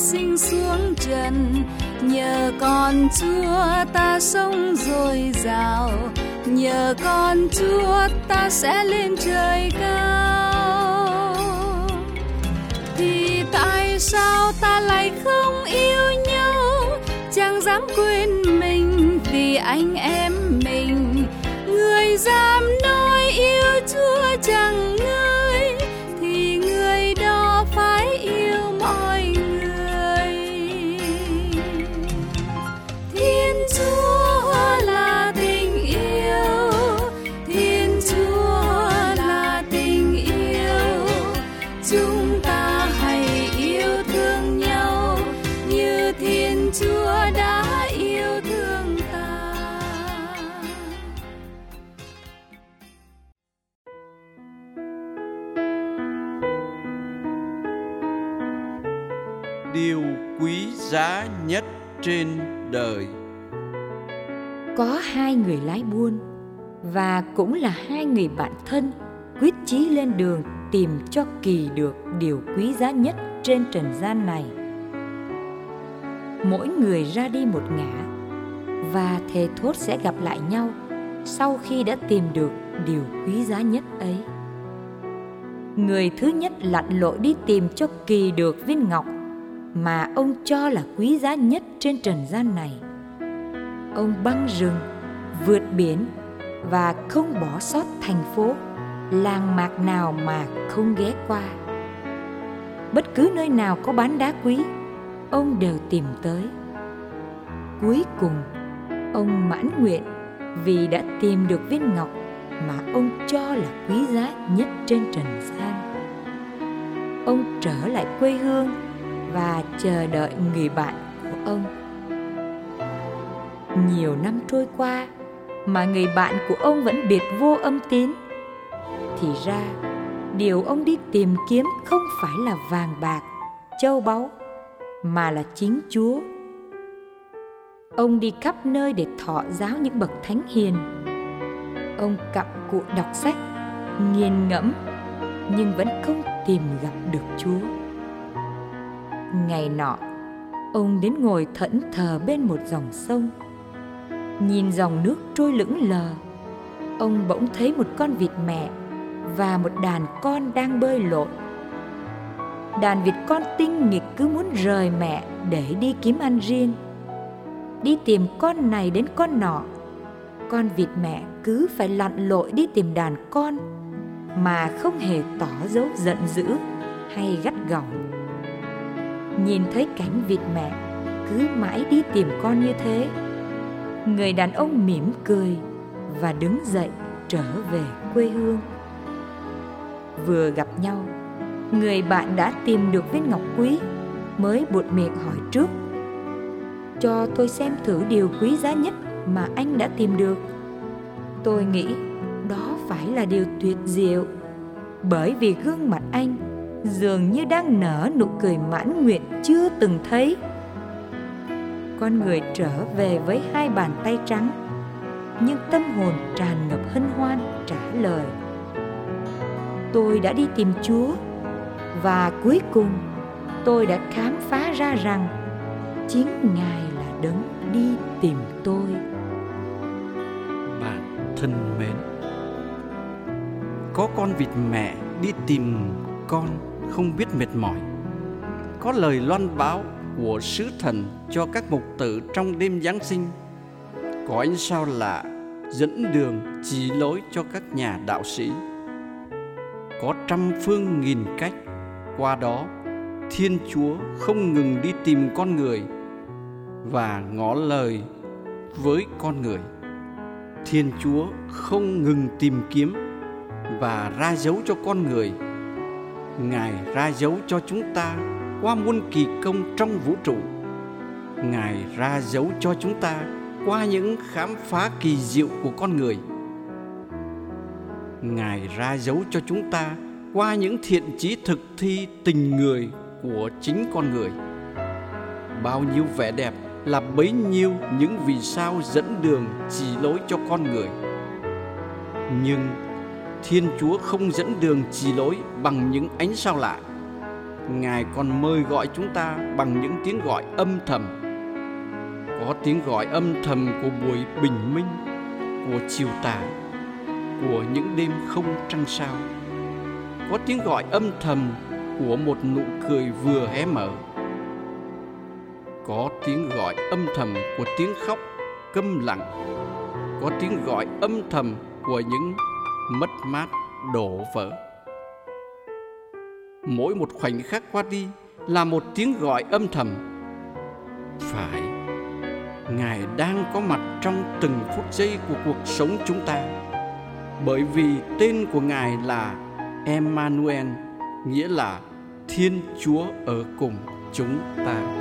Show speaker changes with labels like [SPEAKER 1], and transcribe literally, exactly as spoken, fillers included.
[SPEAKER 1] sinh xuống trần. Nhờ con Chúa ta sống dồi dào, nhờ con Chúa ta sẽ lên trời cao. Thì tại sao ta lại không yêu nhau, chẳng dám quên mình vì anh em mình. Người dám nói yêu Chúa chẳng ngơi, thì người đó phải yêu mọi người. Thiên Chúa là tình yêu, Thiên Chúa là tình yêu. Chúng ta hãy yêu thương nhau như Thiên Chúa đã yêu thương ta.
[SPEAKER 2] Điều quý giá nhất trên đời.
[SPEAKER 3] Có hai người lái buôn và cũng là hai người bạn thân quyết chí lên đường tìm cho kỳ được điều quý giá nhất trên trần gian này. Mỗi người ra đi một ngả và thề thốt sẽ gặp lại nhau sau khi đã tìm được điều quý giá nhất ấy. Người thứ nhất lặn lội đi tìm cho kỳ được viên ngọc mà ông cho là quý giá nhất trên trần gian này. Ông băng rừng, vượt biển và không bỏ sót thành phố, làng mạc nào mà không ghé qua. Bất cứ nơi nào có bán đá quý, ông đều tìm tới. Cuối cùng, ông mãn nguyện vì đã tìm được viên ngọc mà ông cho là quý giá nhất trên trần gian. Ông trở lại quê hương và chờ đợi người bạn của ông. Nhiều năm trôi qua mà người bạn của ông vẫn biệt vô âm tín. Thì ra, điều ông đi tìm kiếm không phải là vàng bạc, châu báu, mà là chính Chúa. Ông đi khắp nơi để thọ giáo những bậc thánh hiền. Ông cặm cụi đọc sách, nghiền ngẫm, nhưng vẫn không tìm gặp được Chúa. Ngày nọ, ông đến ngồi thẫn thờ bên một dòng sông. Nhìn dòng nước trôi lững lờ, ông bỗng thấy một con vịt mẹ và một đàn con đang bơi lội. Đàn vịt con tinh nghịch cứ muốn rời mẹ để đi kiếm ăn riêng. Đi tìm con này đến con nọ, con vịt mẹ cứ phải lặn lội đi tìm đàn con mà không hề tỏ dấu giận dữ hay gắt gỏng. Nhìn thấy cảnh vịt mẹ cứ mãi đi tìm con như thế, người đàn ông mỉm cười và đứng dậy trở về quê hương. Vừa gặp nhau, người bạn đã tìm được viên ngọc quý mới buột miệng hỏi trước: "Cho tôi xem thử điều quý giá nhất mà anh đã tìm được." Tôi nghĩ đó phải là điều tuyệt diệu, bởi vì gương mặt anh dường như đang nở nụ cười mãn nguyện chưa từng thấy. Con người trở về với hai bàn tay trắng, nhưng tâm hồn tràn ngập hân hoan trả lời: "Tôi đã đi tìm Chúa, và cuối cùng tôi đã khám phá ra rằng chính Ngài là đấng đi tìm tôi."
[SPEAKER 2] Bạn thân mến, có con vịt mẹ đi tìm con không biết mệt mỏi. Có lời loan báo của sứ thần cho các mục tử trong đêm Giáng sinh. Có ánh sao lạ dẫn đường chỉ lối cho các nhà đạo sĩ. Có trăm phương nghìn cách, qua đó Thiên Chúa không ngừng đi tìm con người và ngỏ lời với con người. Thiên Chúa không ngừng tìm kiếm và ra dấu cho con người. Ngài ra dấu cho chúng ta qua muôn kỳ công trong vũ trụ. Ngài ra dấu cho chúng ta qua những khám phá kỳ diệu của con người. Ngài ra dấu cho chúng ta qua những thiện chí thực thi tình người của chính con người. Bao nhiêu vẻ đẹp là bấy nhiêu những vì sao dẫn đường chỉ lối cho con người. Nhưng Thiên Chúa không dẫn đường chỉ lối bằng những ánh sao lạ. Ngài còn mời gọi chúng ta bằng những tiếng gọi âm thầm. Có tiếng gọi âm thầm của buổi bình minh, của chiều tà, của những đêm không trăng sao. Có tiếng gọi âm thầm của một nụ cười vừa hé mở. Có tiếng gọi âm thầm của tiếng khóc câm lặng. Có tiếng gọi âm thầm của những mất mát đổ vỡ. Mỗi một khoảnh khắc qua đi là một tiếng gọi âm thầm. Phải, Ngài đang có mặt trong từng phút giây của cuộc sống chúng ta, bởi vì tên của Ngài là Emmanuel, nghĩa là Thiên Chúa ở cùng chúng ta.